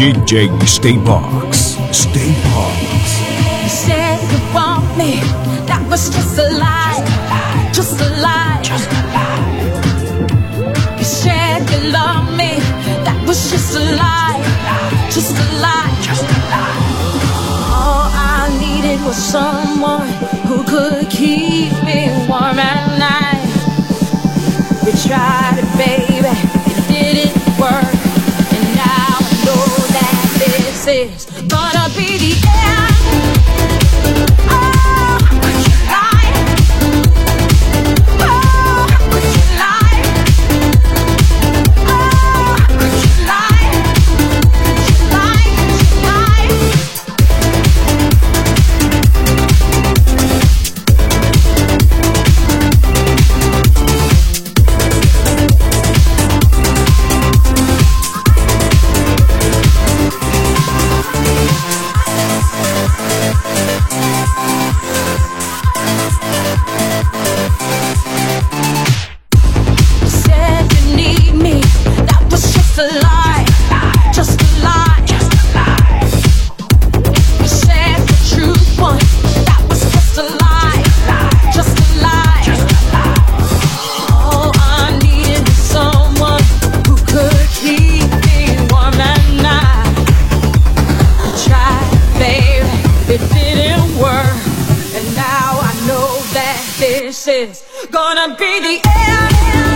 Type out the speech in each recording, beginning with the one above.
DJ Staybox. Staybox. You said you want me, that was just a lie, just a lie. You said you love me, that was just a lie, just a lie. All I needed was someone who could keep me warm at night. We tried it, baby, it didn't work, and now I know that this is gonna be the end. Oh, could you lie? Oh, could you lie? Oh, could you lie? Could you lie? This is gonna be the end.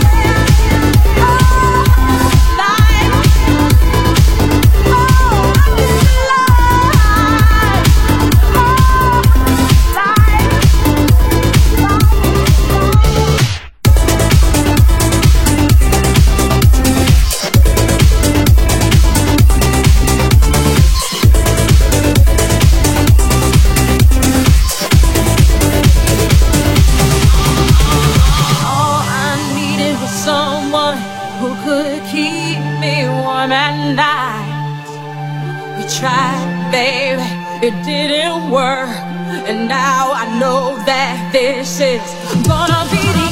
Who could keep me warm at night? We tried, baby, it didn't work, and now I know that this is gonna be the